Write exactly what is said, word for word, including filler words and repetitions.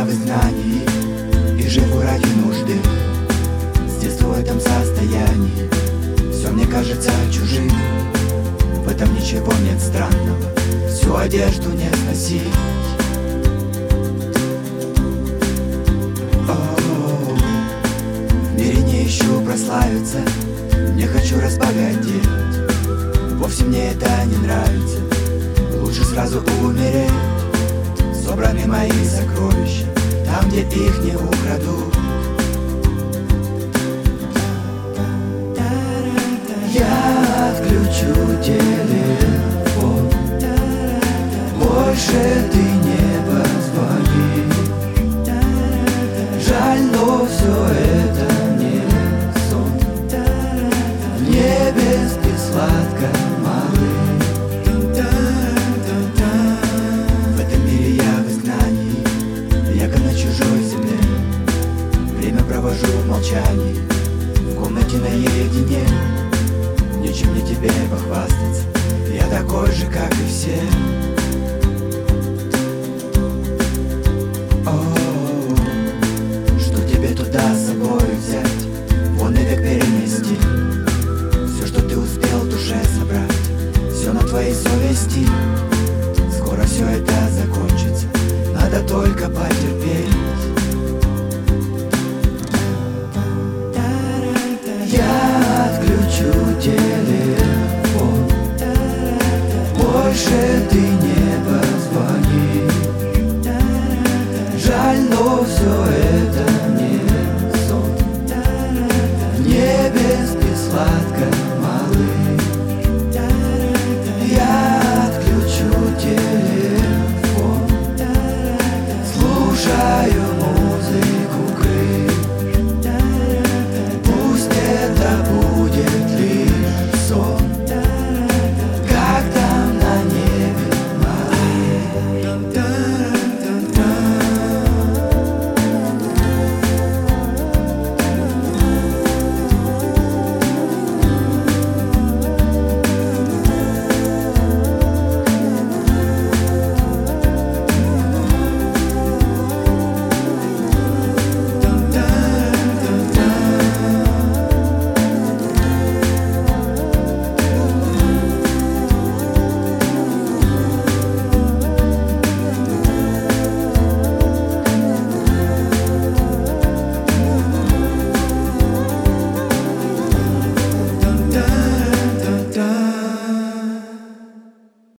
в изгнании и живу ради нужды. С детства в этом состоянии все мне кажется чужим. В этом ничего нет странного, всю одежду не сносить. О-о-о. В мире не ищу прославиться, не хочу разбогатеть. Вовсе мне это не нравится, лучше сразу умереть. Собраны мои сокровища там, где их не украдут. Я отключу телефон, больше ты